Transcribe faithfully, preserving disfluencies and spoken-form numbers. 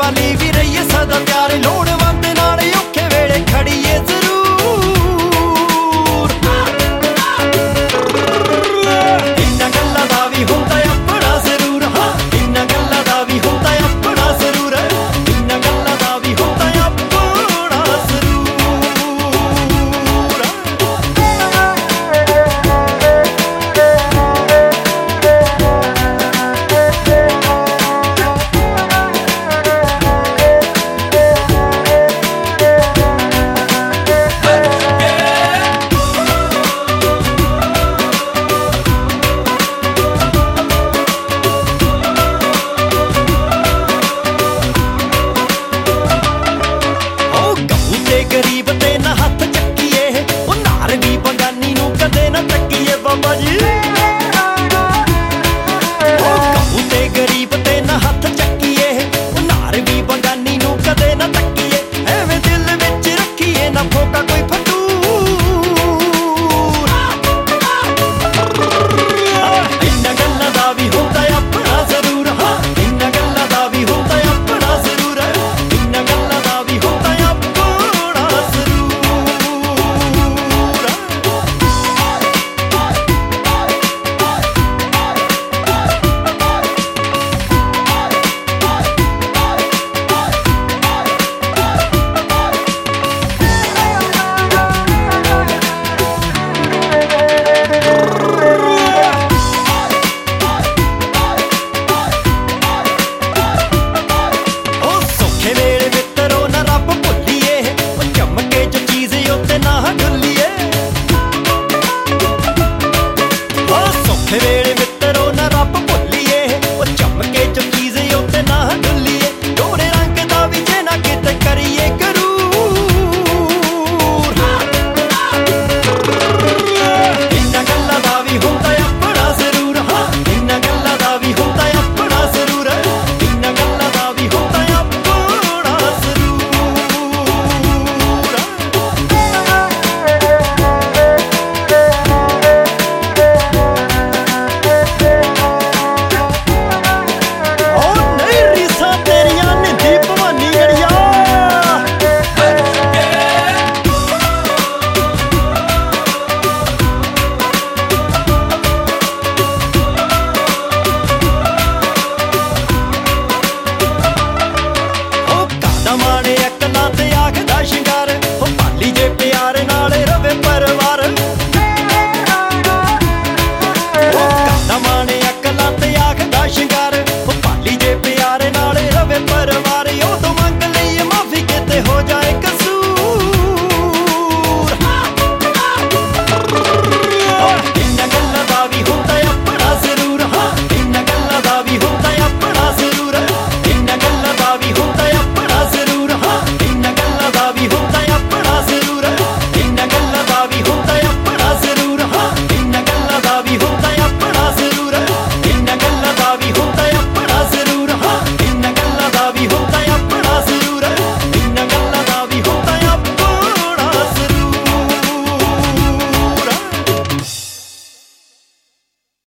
ਵਾਲੀ ਵੀ ਰਹੀਏ ਸਦਾ ਪਿਆਰ ਲੋੜਵੰਦ ਨਾਲ ਔਖੇ ਵੇਲੇ ਖੜੀਏ ਜ਼ਰੂਰ ਇੰਨਾ ਗੱਲਾਂ ਦਾ ਵੀ ਹੁੰਦਾ ਆਪਣਾ ਜ਼ਰੂਰ ਹਾਂ ਇੰਨਾ ਗੱਲਾਂ ਦਾ ਵੀ ਹੁੰਦਾ ਆਪਣਾ ਜ਼ਰੂਰ ਇੰਨਾ ਗੱਲਾਂ ਦਾ ਵੀ ਹੁੰਦਾ ਆਪਣਾ ਜ਼ਰੂਰ ਗਰੀਬ ਤੇ ਨਾ ਹੱਥ ਚੱਕੀਏ ਉਹ ਨਾਰ ਵੀ ਬਗਾਨੀ ਨੂੰ ਕਦੇ ਨਾ ਤੱਕੀਏ ਬਾਬਾ ਜੀ ਉਹ ਕਹੂ ਤੇ ਗਰੀਬ ਤੇ ਨਾ ਹੱਥ ਚੱਕੀਏ ਉਹ ਨਾਰ ਵੀ ਬਗਾਨੀ ਨੂੰ ਕਦੇ ਨਾ ਤੱਕੀਏ ਐਵੇਂ ਦਿਲ ਵਿੱਚ ਰੱਖੀਏ ਨਾ ਫੋਕਾ ਕੋਈ